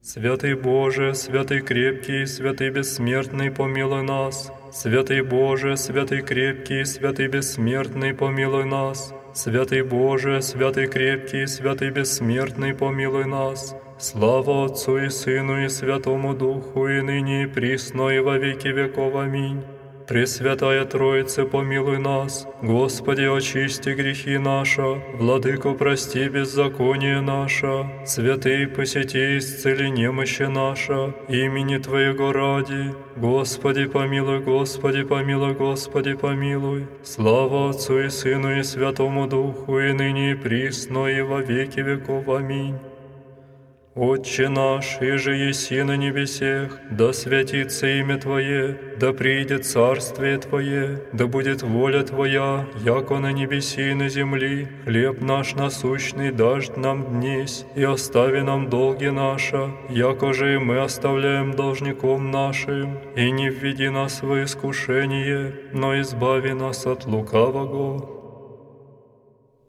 Святый Боже, святый крепкий, святый бессмертный, помилуй нас. Святый Боже, святый крепкий, святый бессмертный, помилуй нас. Святый Боже, святый крепкий, святый бессмертный, помилуй нас. Слава Отцу и Сыну и Святому Духу, и ныне и присно, и во веки веков. Аминь. Пресвятая Троица, помилуй нас. Господи, очисти грехи наши. Владыко, прости беззаконие наше. Святый, посети, исцели немощи наши. Имени Твоего ради. Господи, помилуй, Господи, помилуй, Господи, помилуй. Слава Отцу и Сыну и Святому Духу, и ныне и присно, и во веки веков. Аминь. Отче наш, иже еси на небесех, да святится имя Твое, да придет царствие Твое, да будет воля Твоя, яко на небеси и на земли. Хлеб наш насущный дашь нам днесь, и остави нам долги наши, яко же и мы оставляем должником нашим. И не введи нас во искушение, но избави нас от лукавого.